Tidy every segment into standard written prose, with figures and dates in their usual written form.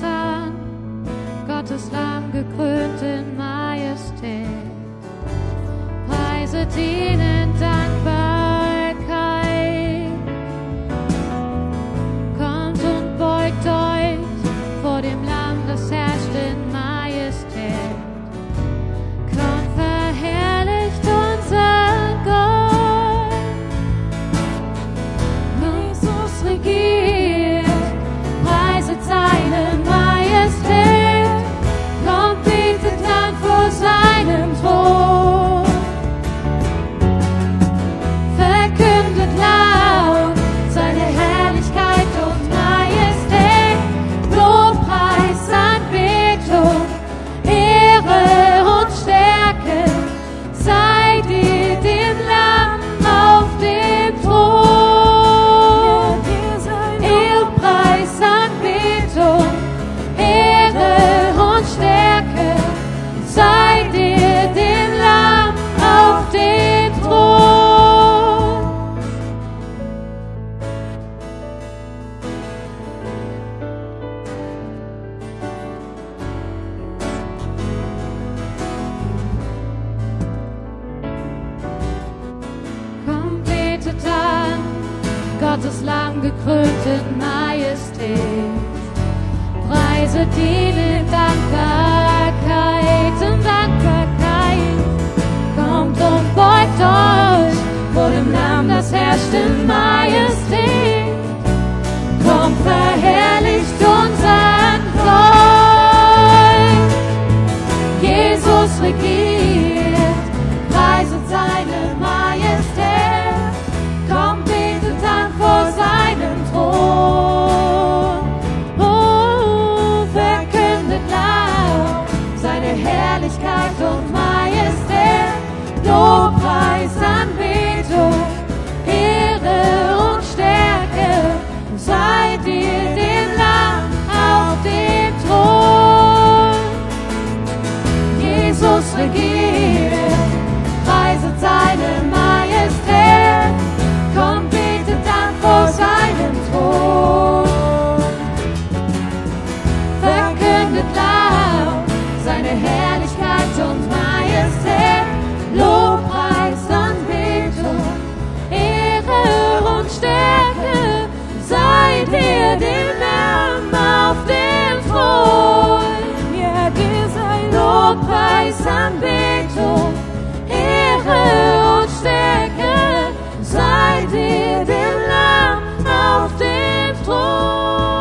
getan, Gottes Lamm gekrönt in Majestät. Preiset ihn in Dankbarkeit. Kommt und beugt euch vor dem Lamm, das herrscht in Majestät. Kommt, verherrlicht unseren Gott. Jesus regiert, preiset seine Majestät. Kommt, betet an vor seinem Thron. Verkündet laut seine Herrlichkeit und Majestät. Lobpreis, Anbetung, Ehre und Stärke sei dir dem Lamm auf dem Thron. Ehrpreis, Anbetung, Ehre und Stärke sei dir dem Lamm auf dem Thron. Kommt, betet an, Gottes Lamm gekrönt in Majestät. Preiset ihn in Dankbarkeit, in Dankbarkeit. Kommt und beugt euch vor dem Lamm, das herrscht in Majestät. Kommt, verherrlicht unseren Gott. Jesus regiert, preiset seine Majestät. Kommt, betet an vor seinem Thron. Oh, verkündet laut seine Herrlichkeit und Majestät. Lobpreis, Anbetung, Ehre und Stärke sei dir dem Lamm auf dem Thron. Jesus regiert, preiset seine Majestät. Kommt, betet an vor seinem Thron. Verkündet laut seine Herrlichkeit und Majestät. Lobpreis, Anbetung, Ehre und Stärke sei dir dem Lamm auf dem Thron. Ja, dir sei Lobpreis, Anbetung, Ehre und Stärke sei dir dem Lamm auf dem Thron.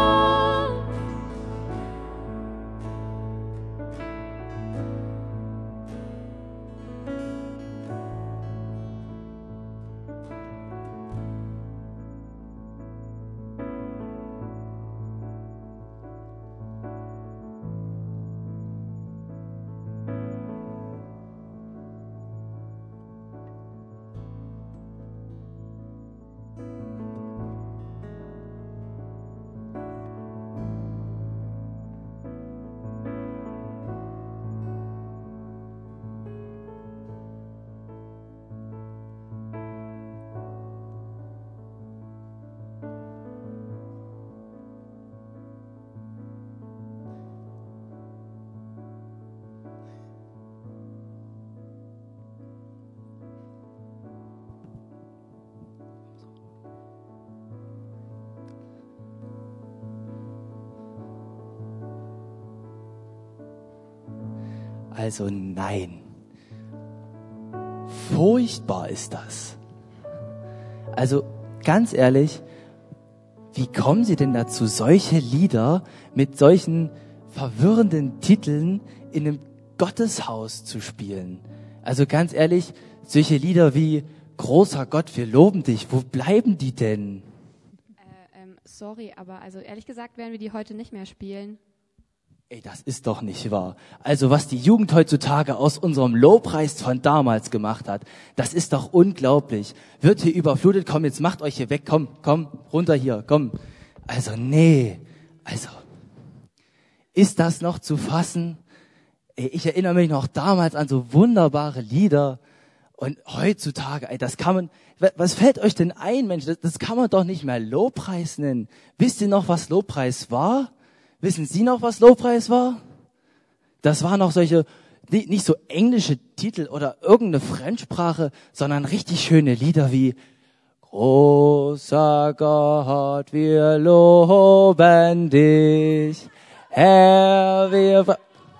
Also nein. Furchtbar ist das. Also ganz ehrlich, wie kommen Sie denn dazu, solche Lieder mit solchen verwirrenden Titeln in einem Gotteshaus zu spielen? Also ganz ehrlich, solche Lieder wie Großer Gott, wir loben dich, wo bleiben die denn? Sorry, aber also ehrlich gesagt werden wir die heute nicht mehr spielen. Ey, das ist doch nicht wahr. Also was die Jugend heutzutage aus unserem Lobpreis von damals gemacht hat, das ist doch unglaublich. Wird hier überflutet, komm, jetzt macht euch hier weg, komm, runter hier, komm. Also nee, also ist das noch zu fassen? Ey, ich erinnere mich noch damals an so wunderbare Lieder und heutzutage, ey, das kann man, was fällt euch denn ein, Mensch, das kann man doch nicht mehr Lobpreis nennen. Wisst ihr noch, was Lobpreis war? Wissen Sie noch, was Lobpreis war? Das waren noch solche, nicht so englische Titel oder irgendeine Fremdsprache, sondern richtig schöne Lieder wie Großer Gott, wir loben dich, Herr, wir...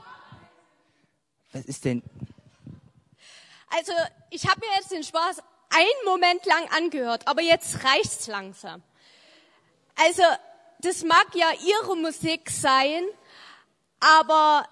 Was ist denn? Also, ich habe mir jetzt den Spaß einen Moment lang angehört, aber jetzt reicht's langsam. Also, das mag ja Ihre Musik sein, aber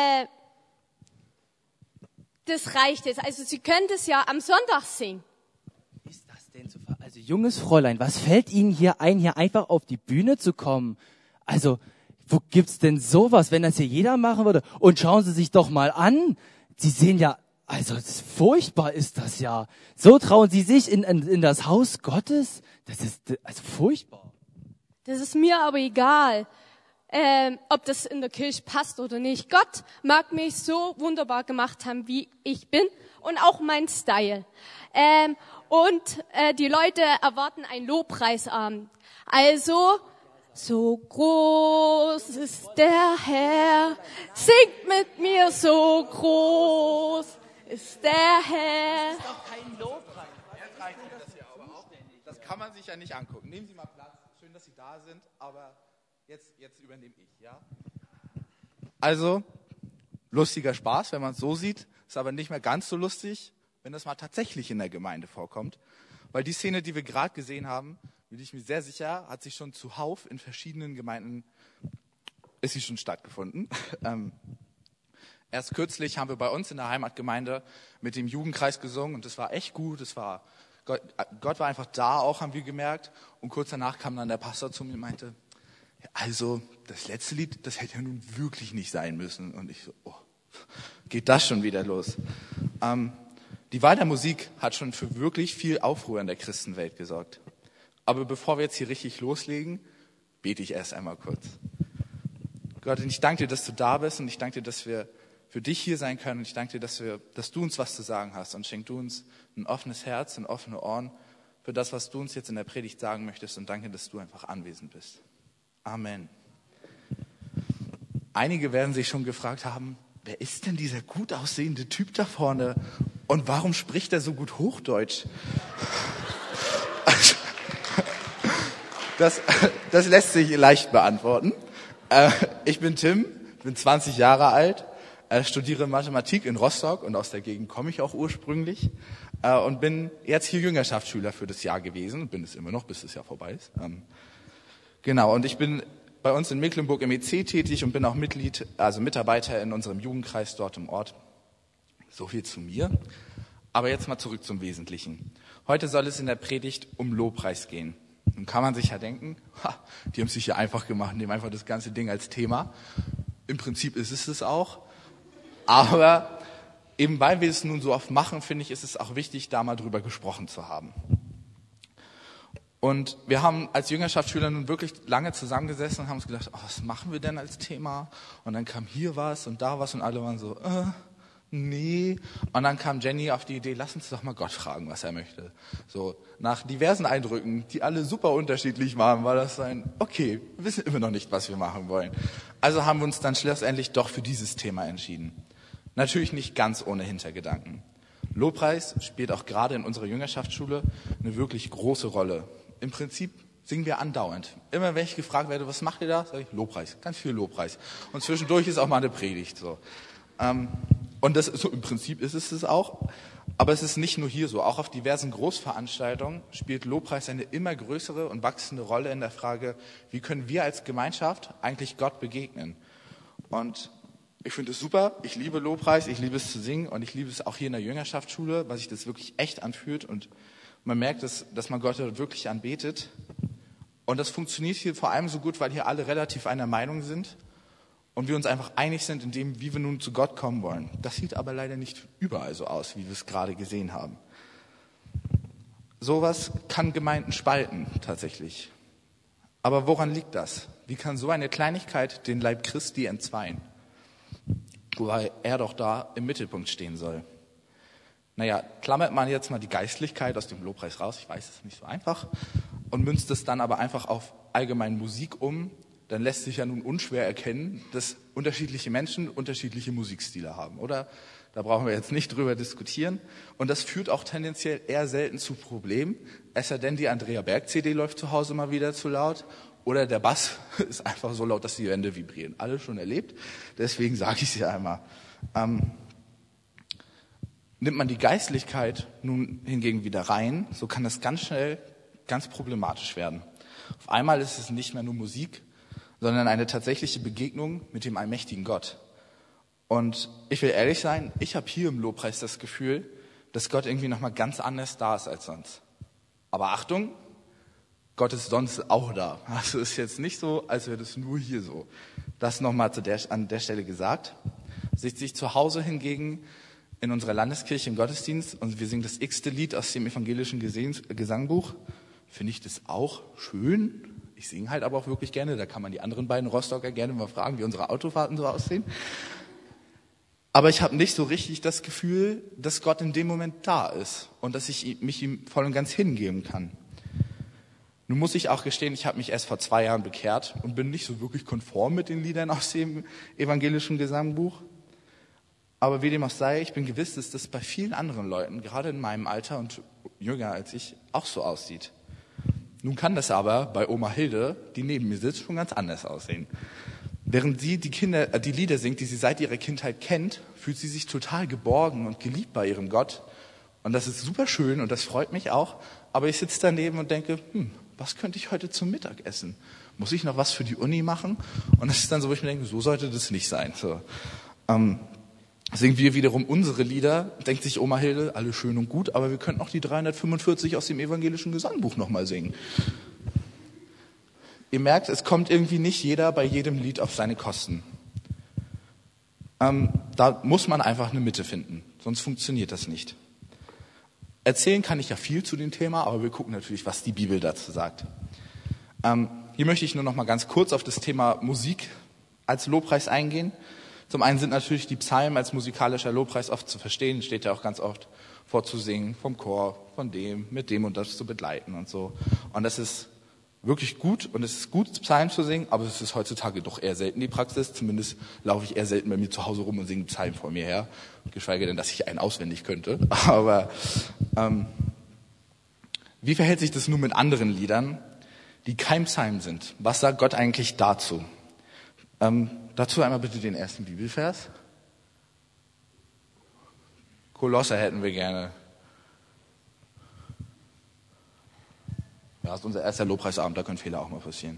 das reicht jetzt. Also, Sie können das ja am Sonntag singen. Ist das denn so? Also, junges Fräulein, was fällt Ihnen hier ein, hier einfach auf die Bühne zu kommen? Also, wo gibt's denn sowas, wenn das hier jeder machen würde? Und schauen Sie sich doch mal an. Sie sehen ja, also furchtbar ist das ja. So trauen Sie sich in das Haus Gottes? Das ist also furchtbar. Das ist mir aber egal, ob das in der Kirche passt oder nicht. Gott mag mich so wunderbar gemacht haben, wie ich bin und auch mein Style. Und die Leute erwarten einen Lobpreisabend. Also, so groß ist der Herr, singt mit mir, so groß ist der Herr. Das ist doch kein Lobpreis. Jetzt reicht mir das hier aber auch. Das kann man sich ja nicht angucken. Nehmen Sie mal Platz. Schön, dass Sie da sind, aber jetzt übernehme ich, ja? Also, lustiger Spaß, wenn man es so sieht, ist aber nicht mehr ganz so lustig, wenn das mal tatsächlich in der Gemeinde vorkommt. Weil die Szene, die wir gerade gesehen haben, bin ich mir sehr sicher, hat sich schon zuhauf in verschiedenen Gemeinden, ist sie schon stattgefunden. Erst kürzlich haben wir bei uns in der Heimatgemeinde mit dem Jugendkreis gesungen und das war echt gut. Gott war einfach da, auch haben wir gemerkt. Und kurz danach kam dann der Pastor zu mir und meinte, ja, also das letzte Lied, das hätte ja nun wirklich nicht sein müssen. Und ich so, oh, geht das schon wieder los? Die Wahl der Musik hat schon für wirklich viel Aufruhr in der Christenwelt gesorgt. Aber bevor wir jetzt hier richtig loslegen, bete ich erst einmal kurz. Gott, ich danke dir, dass du da bist und ich danke dir, dass wir für dich hier sein können. Und ich danke dir, dass du uns was zu sagen hast und schenk du uns ein offenes Herz und offene Ohren für das, was du uns jetzt in der Predigt sagen möchtest und danke, dass du einfach anwesend bist. Amen. Einige werden sich schon gefragt haben, wer ist denn dieser gut aussehende Typ da vorne und warum spricht er so gut Hochdeutsch? Das lässt sich leicht beantworten. Ich bin Tim, bin 20 Jahre alt, studiere Mathematik in Rostock und aus der Gegend komme ich auch ursprünglich und bin jetzt hier Jüngerschaftsschüler für das Jahr gewesen, bin es immer noch, bis das Jahr vorbei ist. Genau, und ich bin bei uns in Mecklenburg im EC tätig und bin auch Mitarbeiter in unserem Jugendkreis dort im Ort. So viel zu mir. Aber jetzt mal zurück zum Wesentlichen. Heute soll es in der Predigt um Lobpreis gehen. Nun kann man sich ja denken, die haben es sich ja einfach gemacht, nehmen einfach das ganze Ding als Thema. Im Prinzip ist es auch. Aber eben weil wir es nun so oft machen, finde ich, ist es auch wichtig, da mal drüber gesprochen zu haben. Und wir haben als Jüngerschaftsschüler nun wirklich lange zusammengesessen und haben uns gedacht, was machen wir denn als Thema? Und dann kam hier was und da was und alle waren so, nee. Und dann kam Jenny auf die Idee, lass uns doch mal Gott fragen, was er möchte. So, nach diversen Eindrücken, die alle super unterschiedlich waren, war das okay, wir wissen immer noch nicht, was wir machen wollen. Also haben wir uns dann schlussendlich doch für dieses Thema entschieden. Natürlich nicht ganz ohne Hintergedanken. Lobpreis spielt auch gerade in unserer Jüngerschaftsschule eine wirklich große Rolle. Im Prinzip singen wir andauernd. Immer wenn ich gefragt werde, was macht ihr da, sage ich Lobpreis, ganz viel Lobpreis. Und zwischendurch ist auch mal eine Predigt so. Und das so im Prinzip ist es auch. Aber es ist nicht nur hier so. Auch auf diversen Großveranstaltungen spielt Lobpreis eine immer größere und wachsende Rolle in der Frage, wie können wir als Gemeinschaft eigentlich Gott begegnen. Und ich finde es super. Ich liebe Lobpreis, ich liebe es zu singen und ich liebe es auch hier in der Jüngerschaftsschule, weil sich das wirklich echt anfühlt und man merkt, dass man Gott wirklich anbetet. Und das funktioniert hier vor allem so gut, weil hier alle relativ einer Meinung sind und wir uns einfach einig sind in dem, wie wir nun zu Gott kommen wollen. Das sieht aber leider nicht überall so aus, wie wir es gerade gesehen haben. Sowas kann Gemeinden spalten, tatsächlich. Aber woran liegt das? Wie kann so eine Kleinigkeit den Leib Christi entzweien? Wobei er doch da im Mittelpunkt stehen soll. Naja, klammert man jetzt mal die Geistlichkeit aus dem Lobpreis raus, ich weiß, es ist nicht so einfach, und münzt es dann aber einfach auf allgemein Musik um, dann lässt sich ja nun unschwer erkennen, dass unterschiedliche Menschen unterschiedliche Musikstile haben, oder? Da brauchen wir jetzt nicht drüber diskutieren. Und das führt auch tendenziell eher selten zu Problemen, es sei denn, die Andrea Berg CD läuft zu Hause mal wieder zu laut oder der Bass ist einfach so laut, dass die Wände vibrieren. Alle schon erlebt, deswegen sage ich es ja einmal. Nimmt man die Geistlichkeit nun hingegen wieder rein, so kann das ganz schnell ganz problematisch werden. Auf einmal ist es nicht mehr nur Musik, sondern eine tatsächliche Begegnung mit dem allmächtigen Gott. Und ich will ehrlich sein, ich habe hier im Lobpreis das Gefühl, dass Gott irgendwie nochmal ganz anders da ist als sonst. Aber Achtung, Gott ist sonst auch da. Also ist jetzt nicht so, als wäre das nur hier so. Das nochmal an der Stelle gesagt. Sitzt sich zu Hause hingegen in unserer Landeskirche im Gottesdienst und wir singen das x-te Lied aus dem evangelischen Gesangbuch, finde ich das auch schön. Ich singe halt aber auch wirklich gerne, da kann man die anderen beiden Rostocker gerne mal fragen, wie unsere Autofahrten so aussehen. Aber ich habe nicht so richtig das Gefühl, dass Gott in dem Moment da ist und dass ich mich ihm voll und ganz hingeben kann. Nun muss ich auch gestehen, ich habe mich erst vor 2 Jahren bekehrt und bin nicht so wirklich konform mit den Liedern aus dem evangelischen Gesangbuch. Aber wie dem auch sei, ich bin gewiss, dass das bei vielen anderen Leuten, gerade in meinem Alter und jünger als ich, auch so aussieht. Nun kann das aber bei Oma Hilde, die neben mir sitzt, schon ganz anders aussehen. Während sie die Lieder singt, die sie seit ihrer Kindheit kennt, fühlt sie sich total geborgen und geliebt bei ihrem Gott. Und das ist super schön und das freut mich auch. Aber ich sitze daneben und denke, was könnte ich heute zum Mittag essen? Muss ich noch was für die Uni machen? Und das ist dann so, wo ich mir denke, so sollte das nicht sein. So. Singen wir wiederum unsere Lieder, denkt sich Oma Hilde, alles schön und gut, aber wir könnten auch die 345 aus dem evangelischen Gesangbuch nochmal singen. Ihr merkt, es kommt irgendwie nicht jeder bei jedem Lied auf seine Kosten. Da muss man einfach eine Mitte finden, sonst funktioniert das nicht. Erzählen kann ich ja viel zu dem Thema, aber wir gucken natürlich, was die Bibel dazu sagt. Hier möchte ich nur noch mal ganz kurz auf das Thema Musik als Lobpreis eingehen. Zum einen sind natürlich die Psalmen als musikalischer Lobpreis oft zu verstehen, steht ja auch ganz oft vorzusingen, vom Chor, von dem, mit dem und das zu begleiten und so. Und das ist wirklich gut und es ist gut, Psalmen zu singen, aber es ist heutzutage doch eher selten die Praxis. Zumindest laufe ich eher selten bei mir zu Hause rum und singe Psalmen vor mir her, geschweige denn, dass ich einen auswendig könnte. Aber wie verhält sich das nun mit anderen Liedern, die kein Psalm sind? Was sagt Gott eigentlich dazu? Dazu einmal bitte den ersten Bibelvers. Kolosser hätten wir gerne. Ja, das ist unser erster Lobpreisabend, da können Fehler auch mal passieren.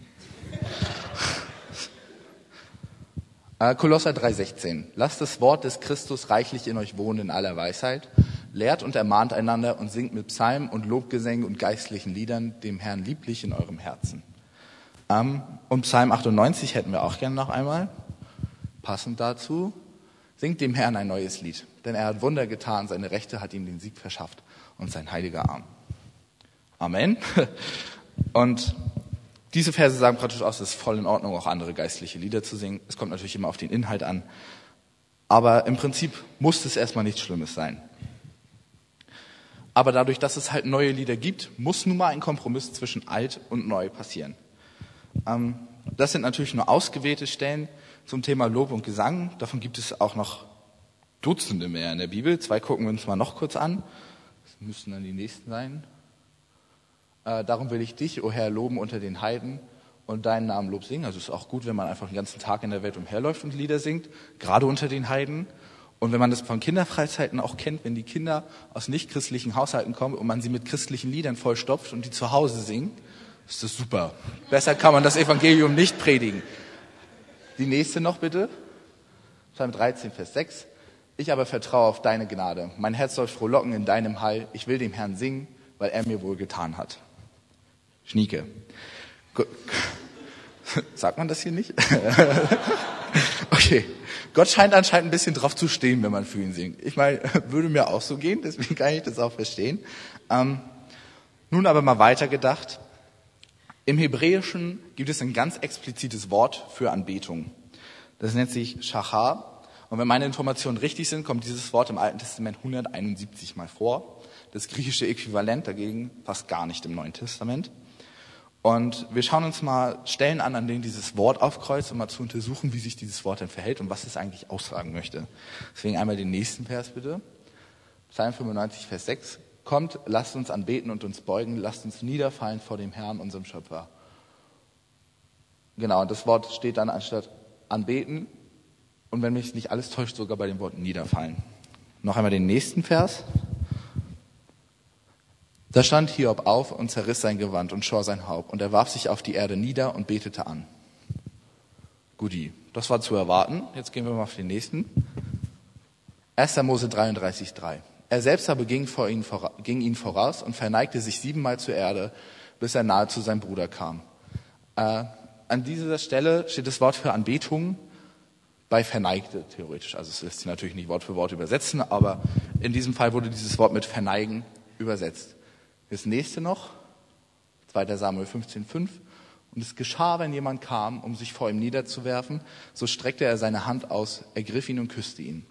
Kolosser 3,16. Lasst das Wort des Christus reichlich in euch wohnen in aller Weisheit. Lehrt und ermahnt einander und singt mit Psalmen und Lobgesängen und geistlichen Liedern dem Herrn lieblich in eurem Herzen. Und Psalm 98 hätten wir auch gerne noch einmal. Passend dazu. Singt dem Herrn ein neues Lied, denn er hat Wunder getan, seine Rechte hat ihm den Sieg verschafft und sein heiliger Arm. Amen. Und diese Verse sagen praktisch aus, es ist voll in Ordnung, auch andere geistliche Lieder zu singen. Es kommt natürlich immer auf den Inhalt an. Aber im Prinzip muss es erstmal nichts Schlimmes sein. Aber dadurch, dass es halt neue Lieder gibt, muss nun mal ein Kompromiss zwischen alt und neu passieren. Das sind natürlich nur ausgewählte Stellen zum Thema Lob und Gesang. Davon gibt es auch noch Dutzende mehr in der Bibel. 2 gucken wir uns mal noch kurz an. Das müssten dann die nächsten sein. Darum will ich dich, o Herr, loben unter den Heiden und deinen Namen Lob singen. Also es ist auch gut, wenn man einfach den ganzen Tag in der Welt umherläuft und Lieder singt, gerade unter den Heiden. Und wenn man das von Kinderfreizeiten auch kennt, wenn die Kinder aus nicht-christlichen Haushalten kommen und man sie mit christlichen Liedern vollstopft und die zu Hause singen, ist das super. Besser kann man das Evangelium nicht predigen. Die nächste noch bitte. Psalm 13, Vers 6. Ich aber vertraue auf deine Gnade. Mein Herz soll frohlocken in deinem Heil. Ich will dem Herrn singen, weil er mir wohl getan hat. Schnieke. Sagt man das hier nicht? Okay. Gott scheint anscheinend ein bisschen drauf zu stehen, wenn man für ihn singt. Ich meine, würde mir auch so gehen, deswegen kann ich das auch verstehen. Nun aber mal weitergedacht. Im Hebräischen gibt es ein ganz explizites Wort für Anbetung. Das nennt sich Shachar. Und wenn meine Informationen richtig sind, kommt dieses Wort im Alten Testament 171 Mal vor. Das griechische Äquivalent dagegen fast gar nicht im Neuen Testament. Und wir schauen uns mal Stellen an denen dieses Wort aufkreuzt, um mal zu untersuchen, wie sich dieses Wort denn verhält und was es eigentlich aussagen möchte. Deswegen einmal den nächsten Vers bitte. Psalm 95, Vers 6. Kommt, lasst uns anbeten und uns beugen, lasst uns niederfallen vor dem Herrn, unserem Schöpfer. Genau, und das Wort steht dann anstatt anbeten und wenn mich nicht alles täuscht, sogar bei dem Wort niederfallen. Noch einmal den nächsten Vers. Da stand Hiob auf und zerriss sein Gewand und schor sein Haupt und er warf sich auf die Erde nieder und betete an. Guti, das war zu erwarten. Jetzt gehen wir mal auf den nächsten. 1. Mose 33,3. Er selbst aber ging ihn voraus und verneigte sich 7-mal zur Erde, bis er nahe zu seinem Bruder kam. An dieser Stelle steht das Wort für Anbetung bei verneigte, theoretisch. Also es lässt sich natürlich nicht Wort für Wort übersetzen, aber in diesem Fall wurde dieses Wort mit verneigen übersetzt. Das nächste noch, 2. Samuel 15,5. Und es geschah, wenn jemand kam, um sich vor ihm niederzuwerfen, so streckte er seine Hand aus, ergriff ihn und küsste ihn.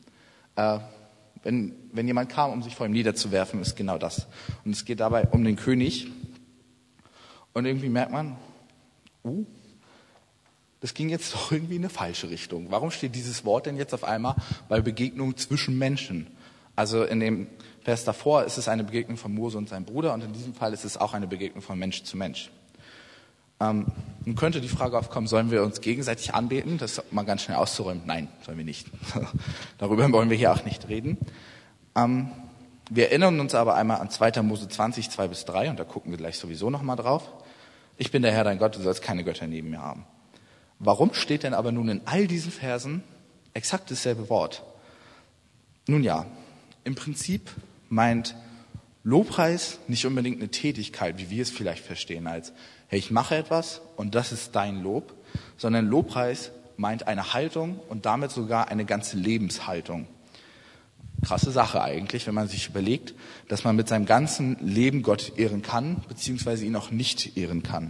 Wenn jemand kam, um sich vor ihm niederzuwerfen, ist genau das. Und es geht dabei um den König. Und irgendwie merkt man, das ging jetzt doch irgendwie in eine falsche Richtung. Warum steht dieses Wort denn jetzt auf einmal bei Begegnung zwischen Menschen? Also in dem Vers davor ist es eine Begegnung von Mose und seinem Bruder und in diesem Fall ist es auch eine Begegnung von Mensch zu Mensch. Nun könnte die Frage aufkommen, sollen wir uns gegenseitig anbeten? Das ist mal ganz schnell auszuräumen. Nein, sollen wir nicht. Darüber wollen wir hier auch nicht reden. Wir erinnern uns aber einmal an 2. Mose 20, 2-3 und da gucken wir gleich sowieso nochmal drauf. Ich bin der Herr, dein Gott, du sollst keine Götter neben mir haben. Warum steht denn aber nun in all diesen Versen exakt dasselbe Wort? Nun ja, im Prinzip meint Lobpreis nicht unbedingt eine Tätigkeit, wie wir es vielleicht verstehen, als hey, ich mache etwas und das ist dein Lob, sondern Lobpreis meint eine Haltung und damit sogar eine ganze Lebenshaltung. Krasse Sache eigentlich, wenn man sich überlegt, dass man mit seinem ganzen Leben Gott ehren kann, beziehungsweise ihn auch nicht ehren kann.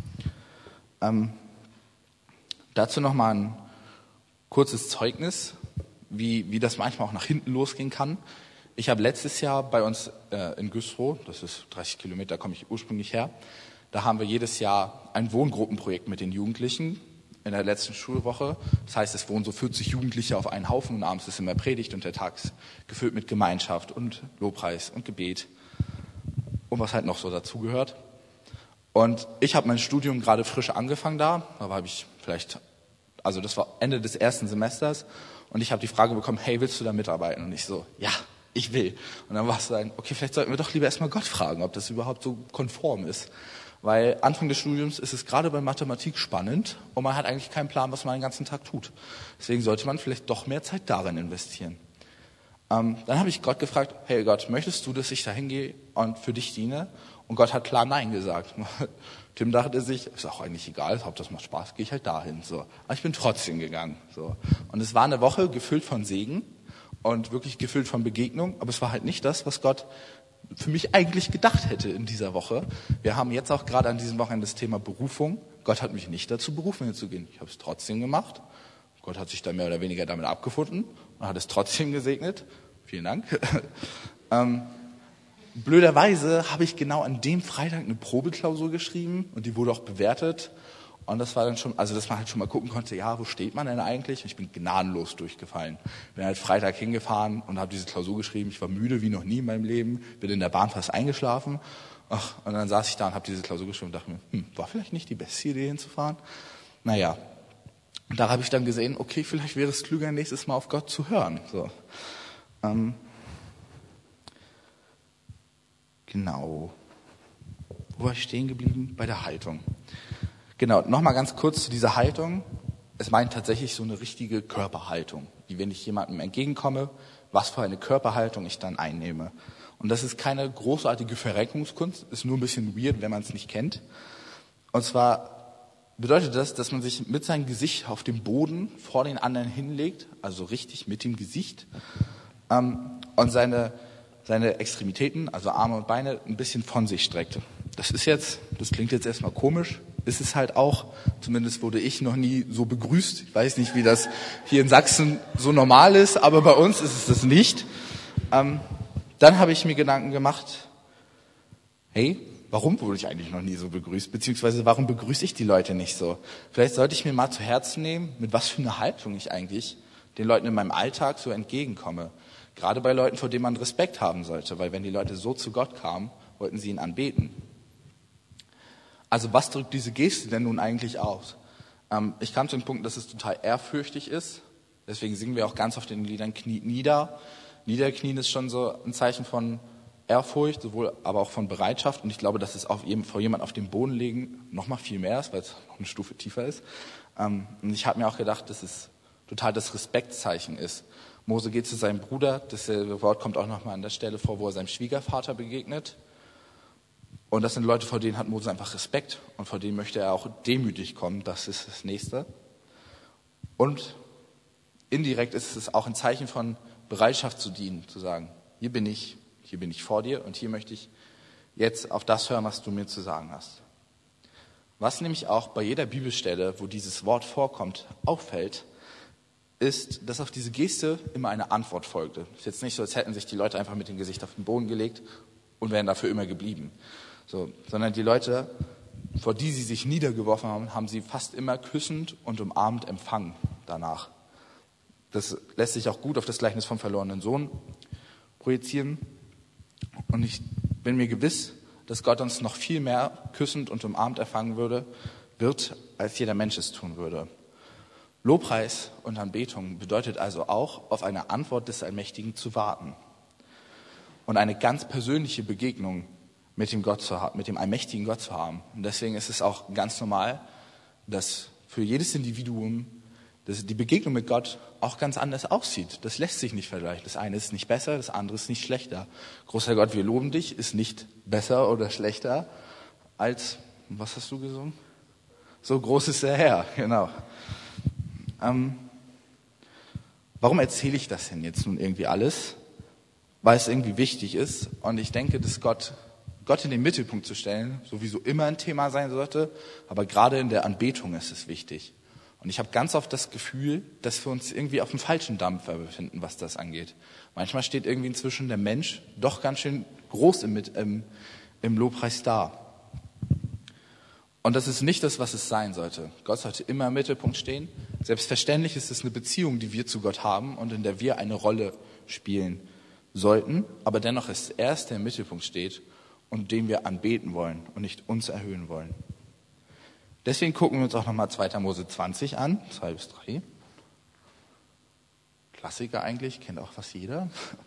Dazu nochmal ein kurzes Zeugnis, wie das manchmal auch nach hinten losgehen kann. Ich habe letztes Jahr bei uns in Güstrow, das ist 30 Kilometer, komme ich ursprünglich her, da haben wir jedes Jahr ein Wohngruppenprojekt mit den Jugendlichen in der letzten Schulwoche. Das heißt, es wohnen so 40 Jugendliche auf einen Haufen und abends ist immer Predigt und der Tag ist gefüllt mit Gemeinschaft und Lobpreis und Gebet und was halt noch so dazugehört. Und ich habe mein Studium gerade frisch angefangen da habe ich das war Ende des ersten Semesters und ich habe die Frage bekommen, hey, willst du da mitarbeiten? Und ich so, ja, ich will. Und dann war es dann, okay, vielleicht sollten wir doch lieber erstmal Gott fragen, ob das überhaupt so konform ist. Weil Anfang des Studiums ist es gerade bei Mathematik spannend und man hat eigentlich keinen Plan, was man den ganzen Tag tut. Deswegen sollte man vielleicht doch mehr Zeit darin investieren. Dann habe ich Gott gefragt, hey Gott, möchtest du, dass ich da hingehe und für dich diene? Und Gott hat klar Nein gesagt. Tim dachte sich, ist auch eigentlich egal, Hauptsache das macht Spaß, gehe ich halt dahin. So. Aber ich bin trotzdem gegangen. So. Und es war eine Woche gefüllt von Segen und wirklich gefüllt von Begegnung, aber es war halt nicht das, was Gott für mich eigentlich gedacht hätte in dieser Woche. Wir haben jetzt auch gerade an diesem Wochenende das Thema Berufung. Gott hat mich nicht dazu berufen, hinzugehen. Ich habe es trotzdem gemacht. Gott hat sich dann mehr oder weniger damit abgefunden und hat es trotzdem gesegnet. Vielen Dank. Blöderweise habe ich genau an dem Freitag eine Probeklausur geschrieben und die wurde auch bewertet. Und das war dann schon, also dass man halt schon mal gucken konnte, ja, wo steht man denn eigentlich? Und ich bin gnadenlos durchgefallen. Bin halt Freitag hingefahren und habe diese Klausur geschrieben. Ich war müde wie noch nie in meinem Leben, bin in der Bahn fast eingeschlafen. Und dann saß ich da und habe diese Klausur geschrieben und dachte mir, war vielleicht nicht die beste Idee hinzufahren. Naja, und da habe ich dann gesehen, okay, vielleicht wäre es klüger, nächstes Mal auf Gott zu hören. So. Genau. Wo war ich stehen geblieben? Bei der Haltung. Genau, nochmal ganz kurz zu dieser Haltung. Es meint tatsächlich so eine richtige Körperhaltung, wie wenn ich jemandem entgegenkomme, was für eine Körperhaltung ich dann einnehme. Und das ist keine großartige Verrenkungskunst, ist nur ein bisschen weird, wenn man es nicht kennt. Und zwar bedeutet das, dass man sich mit seinem Gesicht auf dem Boden vor den anderen hinlegt, also richtig mit dem Gesicht, und seine Extremitäten, also Arme und Beine, ein bisschen von sich streckt. Das klingt jetzt erstmal komisch, ist es halt auch, zumindest wurde ich noch nie so begrüßt. Ich weiß nicht, wie das hier in Sachsen so normal ist, aber bei uns ist es das nicht. Dann habe ich mir Gedanken gemacht, hey, warum wurde ich eigentlich noch nie so begrüßt? Beziehungsweise warum begrüße ich die Leute nicht so? Vielleicht sollte ich mir mal zu Herzen nehmen, mit was für einer Haltung ich eigentlich den Leuten in meinem Alltag so entgegenkomme. Gerade bei Leuten, vor denen man Respekt haben sollte, weil wenn die Leute so zu Gott kamen, wollten sie ihn anbeten. Also was drückt diese Geste denn nun eigentlich aus? Ich kam zu dem Punkt, dass es total ehrfürchtig ist. Deswegen singen wir auch ganz oft in den Liedern Kniet nieder. Niederknien ist schon so ein Zeichen von Ehrfurcht, sowohl aber auch von Bereitschaft. Und ich glaube, dass es vor jemand auf den Boden legen noch mal viel mehr ist, weil es noch eine Stufe tiefer ist. Und ich habe mir auch gedacht, dass es total das Respektzeichen ist. Mose geht zu seinem Bruder, dasselbe Wort kommt auch noch mal an der Stelle vor, wo er seinem Schwiegervater begegnet. Und das sind Leute, vor denen hat Mose einfach Respekt und vor denen möchte er auch demütig kommen. Das ist das Nächste. Und indirekt ist es auch ein Zeichen von Bereitschaft zu dienen, zu sagen, hier bin ich vor dir und hier möchte ich jetzt auf das hören, was du mir zu sagen hast. Was nämlich auch bei jeder Bibelstelle, wo dieses Wort vorkommt, auffällt, ist, dass auf diese Geste immer eine Antwort folgte. Es ist jetzt nicht so, als hätten sich die Leute einfach mit dem Gesicht auf den Boden gelegt und wären dafür immer geblieben. Sondern die Leute, vor die sie sich niedergeworfen haben, haben sie fast immer küssend und umarmend empfangen danach. Das lässt sich auch gut auf das Gleichnis vom verlorenen Sohn projizieren. Und ich bin mir gewiss, dass Gott uns noch viel mehr küssend und umarmend empfangen wird, als jeder Mensch es tun würde. Lobpreis und Anbetung bedeutet also auch, auf eine Antwort des Allmächtigen zu warten. Und eine ganz persönliche Begegnung mit dem allmächtigen Gott zu haben. Und deswegen ist es auch ganz normal, dass für jedes Individuum die Begegnung mit Gott auch ganz anders aussieht. Das lässt sich nicht vergleichen. Das eine ist nicht besser, das andere ist nicht schlechter. Großer Gott, wir loben dich, ist nicht besser oder schlechter als, was hast du gesungen? So groß ist der Herr, genau. Warum erzähle ich das denn jetzt nun irgendwie alles? Weil es irgendwie wichtig ist und ich denke, dass Gott in den Mittelpunkt zu stellen, sowieso immer ein Thema sein sollte, aber gerade in der Anbetung ist es wichtig. Und ich habe ganz oft das Gefühl, dass wir uns irgendwie auf dem falschen Dampfer befinden, was das angeht. Manchmal steht irgendwie inzwischen der Mensch doch ganz schön groß im Lobpreis da. Und das ist nicht das, was es sein sollte. Gott sollte immer im Mittelpunkt stehen. Selbstverständlich ist es eine Beziehung, die wir zu Gott haben und in der wir eine Rolle spielen sollten. Aber dennoch ist er es, der im Mittelpunkt steht und den wir anbeten wollen und nicht uns erhöhen wollen. Deswegen gucken wir uns auch nochmal 2. Mose 20 an, 2-3. Klassiker eigentlich, kennt auch fast jeder.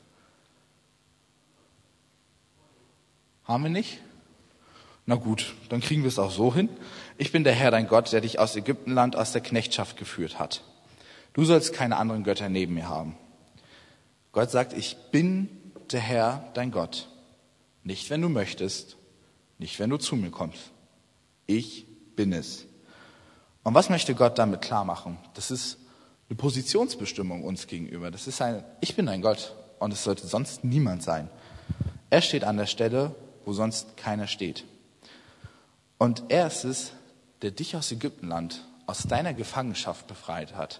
Haben wir nicht? Na gut, dann kriegen wir es auch so hin. Ich bin der Herr, dein Gott, der dich aus Ägyptenland, aus der Knechtschaft geführt hat. Du sollst keine anderen Götter neben mir haben. Gott sagt, ich bin der Herr, dein Gott. Nicht, wenn du möchtest, nicht, wenn du zu mir kommst. Ich bin es. Und was möchte Gott damit klar machen? Das ist eine Positionsbestimmung uns gegenüber. Das ist ich bin dein Gott und es sollte sonst niemand sein. Er steht an der Stelle, wo sonst keiner steht. Und er ist es, der dich aus Ägyptenland, aus deiner Gefangenschaft befreit hat.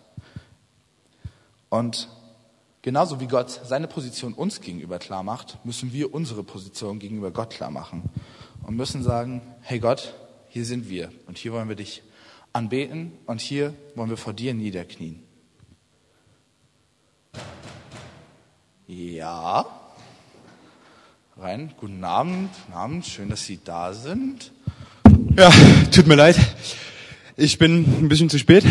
Und genauso wie Gott seine Position uns gegenüber klar macht, müssen wir unsere Position gegenüber Gott klar machen. Und müssen sagen, hey Gott, hier sind wir und hier wollen wir dich anbeten und hier wollen wir vor dir niederknien. Ja. Rein, guten Abend, schön, dass Sie da sind. Ja, tut mir leid. Ich bin ein bisschen zu spät.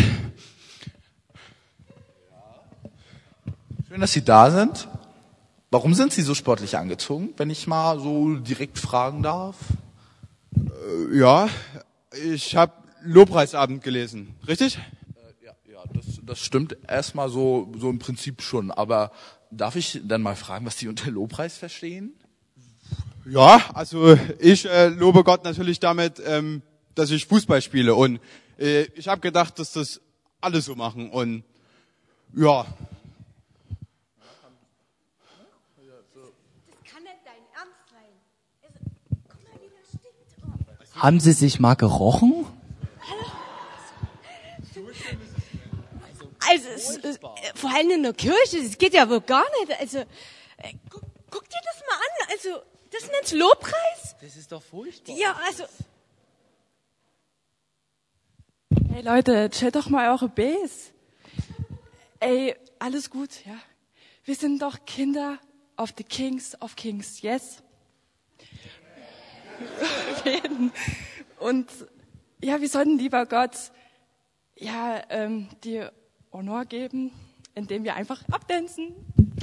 Schön, dass Sie da sind. Warum sind Sie so sportlich angezogen, wenn ich mal so direkt fragen darf? Ja, ich habe Lobpreisabend gelesen, richtig? Ja, das stimmt erstmal so im Prinzip schon. Aber darf ich dann mal fragen, was Sie unter Lobpreis verstehen? Ja, also ich lobe Gott natürlich damit, dass ich Fußball spiele. Und ich habe gedacht, dass das alle so machen. Und ja. Das kann nicht dein Ernst sein. Guck mal, wie das stinkt. Haben Sie sich mal gerochen? Also, vor allem in der Kirche, das geht ja wohl gar nicht. Also, guck dir das mal an. Also, Das nennt's Lobpreis? Das ist doch furchtbar. Ja, also... Hey Leute, chillt doch mal eure Bs. Ey, alles gut, ja. Wir sind doch Kinder of the Kings of Kings, yes? Und ja, wir sollten lieber Gott die Honor geben, indem wir einfach abdancen.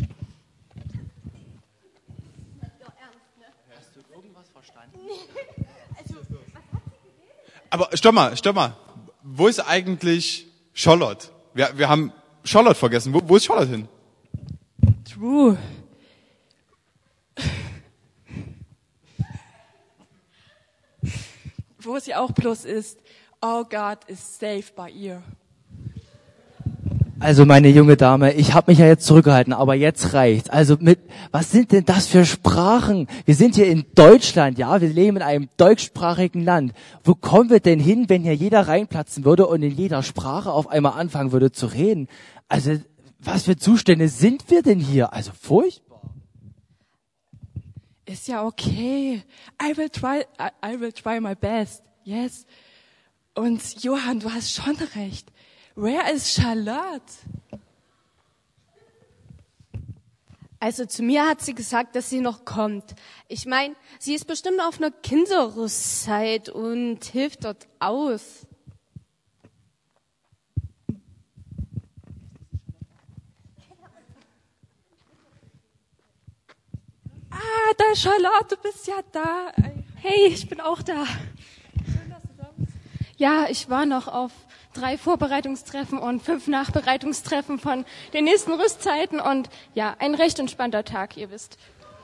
Hast du irgendwas verstanden? Aber stopp mal. Wo ist eigentlich Charlotte? Wir haben Charlotte vergessen. Wo ist Charlotte hin? True. Wo sie auch bloß ist, all God is saved by ear. Also meine junge Dame, ich habe mich ja jetzt zurückgehalten, aber jetzt reicht's. Also was sind denn das für Sprachen? Wir sind hier in Deutschland, ja, wir leben in einem deutschsprachigen Land. Wo kommen wir denn hin, wenn hier jeder reinplatzen würde und in jeder Sprache auf einmal anfangen würde zu reden? Also was für Zustände sind wir denn hier? Also furchtbar. Ist ja okay. I will try my best. Yes. Und Johann, du hast schon recht. Where is Charlotte? Also zu mir hat sie gesagt, dass sie noch kommt. Ich meine, sie ist bestimmt auf einer Kinderrüstzeit und hilft dort aus. Ah, da Charlotte, du bist ja da. Hey, ich bin auch da. Schön, dass du da bist. Ja, ich war noch auf 3 Vorbereitungstreffen und 5 Nachbereitungstreffen von den nächsten Rüstzeiten und ja, ein recht entspannter Tag, ihr wisst.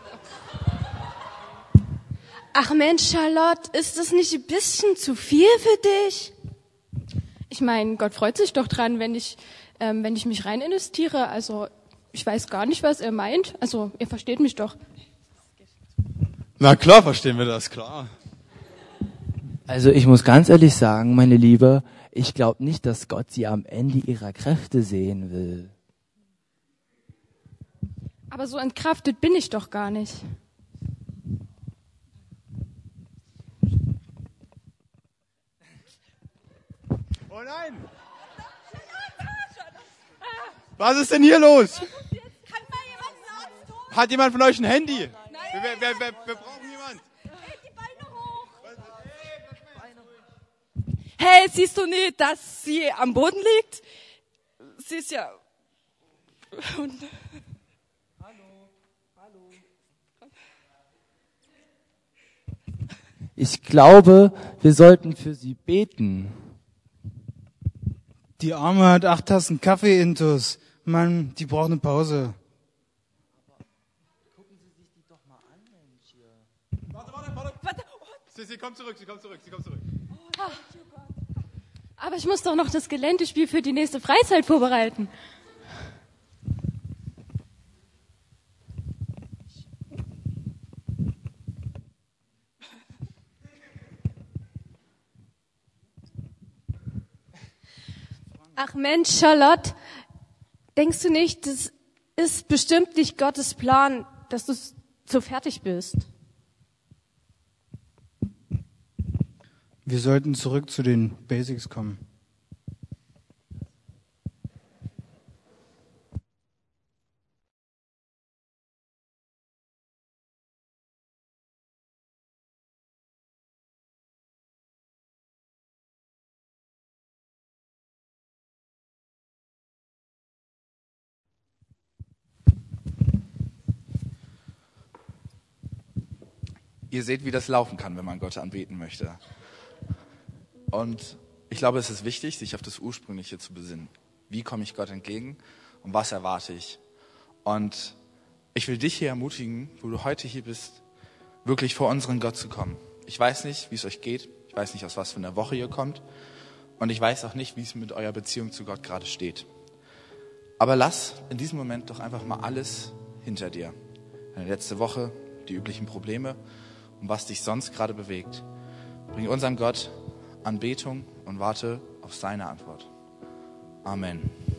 Ach Mensch, Charlotte, ist das nicht ein bisschen zu viel für dich? Ich meine, Gott freut sich doch dran, wenn ich mich rein investiere. Also ich weiß gar nicht, was er meint. Also ihr versteht mich doch. Na klar, verstehen wir das, klar. Also ich muss ganz ehrlich sagen, meine Liebe, ich glaube nicht, dass Gott sie am Ende ihrer Kräfte sehen will. Aber so entkraftet bin ich doch gar nicht. Oh nein! Was ist denn hier los? Hat jemand von euch ein Handy? Wir brauchen jemand. Hey, siehst du nicht, dass sie am Boden liegt? Sie ist ja... Ich glaube, wir sollten für sie beten. Die Arme hat 8 Tassen Kaffee intus. Mann, die braucht eine Pause. Gucken Sie sich die doch mal an, Mensch. Hier. Warte. Sie kommt zurück. Aber ich muss doch noch das Geländespiel für die nächste Freizeit vorbereiten. Ach Mensch, Charlotte, denkst du nicht, das ist bestimmt nicht Gottes Plan, dass du so fertig bist? Wir sollten zurück zu den Basics kommen. Ihr seht, wie das laufen kann, wenn man Gott anbeten möchte. Und ich glaube, es ist wichtig, sich auf das Ursprüngliche zu besinnen. Wie komme ich Gott entgegen und was erwarte ich? Und ich will dich hier ermutigen, wo du heute hier bist, wirklich vor unseren Gott zu kommen. Ich weiß nicht, wie es euch geht. Ich weiß nicht, aus was für einer Woche ihr kommt. Und ich weiß auch nicht, wie es mit eurer Beziehung zu Gott gerade steht. Aber lass in diesem Moment doch einfach mal alles hinter dir. Deine letzte Woche, die üblichen Probleme und was dich sonst gerade bewegt. Bring unserem Gott Anbetung und warte auf seine Antwort. Amen.